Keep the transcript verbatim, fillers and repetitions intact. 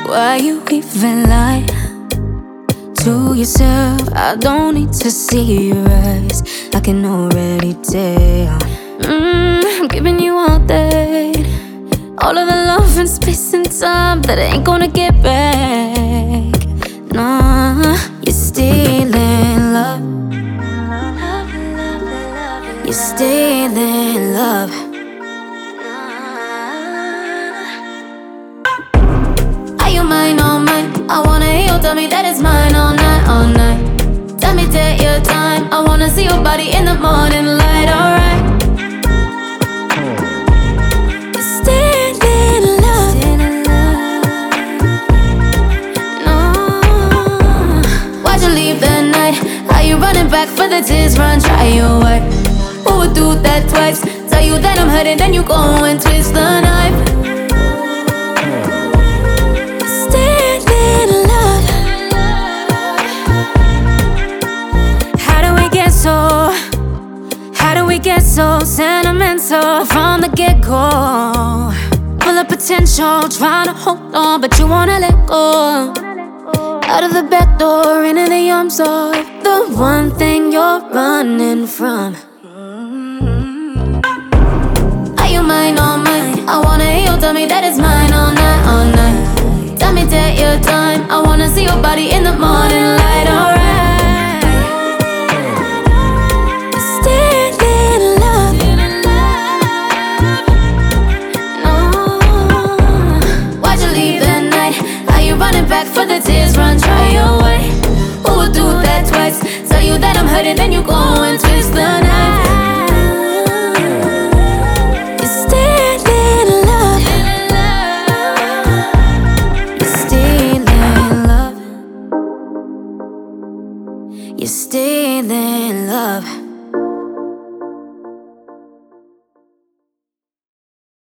Why you even lie to yourself? I don't need to see your eyes, I can already tell. mm, I'm giving you all that, all of the love and space and time that I ain't gonna get back. Nah, you're stealing love, you're stealing love. Are you mine, all mine? I wanna hear you tell me that it's mine all night, all night. Tell me take your time, I wanna see your body in the morning light, alright. You're stealing love, no. Why'd you leave that night? Are you running back for the tears? Run, try your way. Who would do that twice? Tell you that I'm hurting, then you go and twist the knife. How do we get so sentimental from the get-go? Full of potential, trying to hold on, but you wanna let go. Out of the back door, into the arms of the one thing you're running from. Are you mine, all mine? I wanna hear you tell me that it's mine all night, all night. Tell me take your time, I wanna see your body in the morning light, alright. Back for the tears, run, try your way. Who would do that twice? Tell you that I'm hurting, then you go and twist the knife. You're stealing love, you're stealing love, you're stealing love.